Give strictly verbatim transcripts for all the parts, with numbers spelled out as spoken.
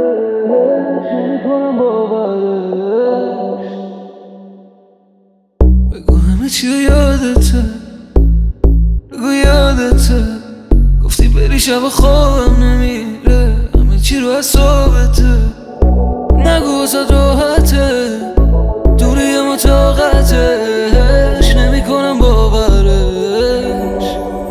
نمیکنم باورش. بگو همه چی یادته، بگو یادته گفتی بری شب خوابم نمیره، همه چی رو حسابته. نگو واسه راحته، دوری ما طاقتش نمیکنم باورش.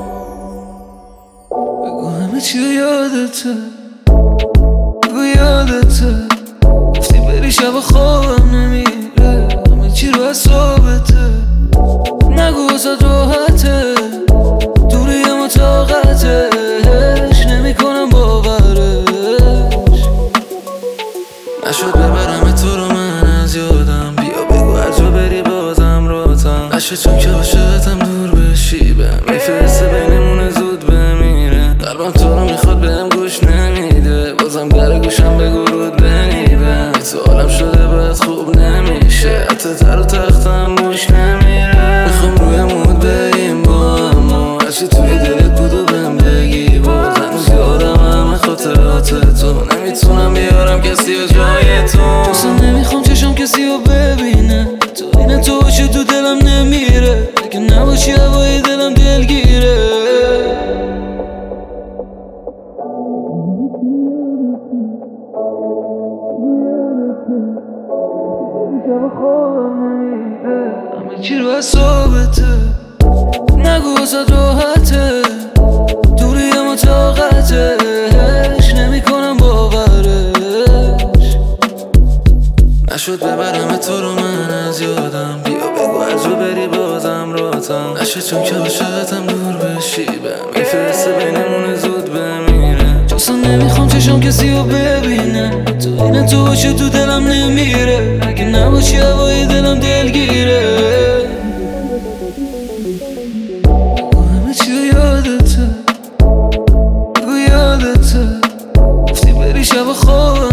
بگو همه چی یادته، بگو یادته گفتی بری شب خوابم نمیره، همه چی رو حسابته. نگو واسه راحته، دوری ما طاقتش نمیکنم باورش. نشد ببرم تو رو من از یادم، بیا بگو هر جا بری بازم راتم نشه، چون که عاشقتم دور بشی بهم میفرسته بینمونه زود بمیره. قلبم تو رو میخواد بهم گوش نمیده، بازم در گوشم بگو رود بنیبم. تو عالم شده باید خوب نمیشه، حتی تر و تختم گوش نمیره. میخوام روی مود بریم با اما هرچی توی دلت بود و بهم بگی باز. هنوز یادم همه خاطرات تو، نمیتونم بیارم کسی و جای تو. اصلا نمیخوام چشم کسی رو ببینه، تو این تو باشی تو دلم نمیره، اگه نباشی هوای دلم دلگیره. شب خوابم نمیره، همه چی رو حسابته. نگو واسه راحته، دوری ما طاقتش نمیکنم باورش. نشد ببرم تو رو من از یادم، بیا بگو هر جا بری بازم راتم نشه، چون که عاشقتم دور بشی بهم میفرسته بینمونه زود بمیره. اصلا نمیخوام چشم کسی رو ببینه، تو این تو باشه تو دلم نمیره، اگه نباشی هوای دلم دلگیره. بگو همه چی یادته، بگو یادته گفتی بری شب خواب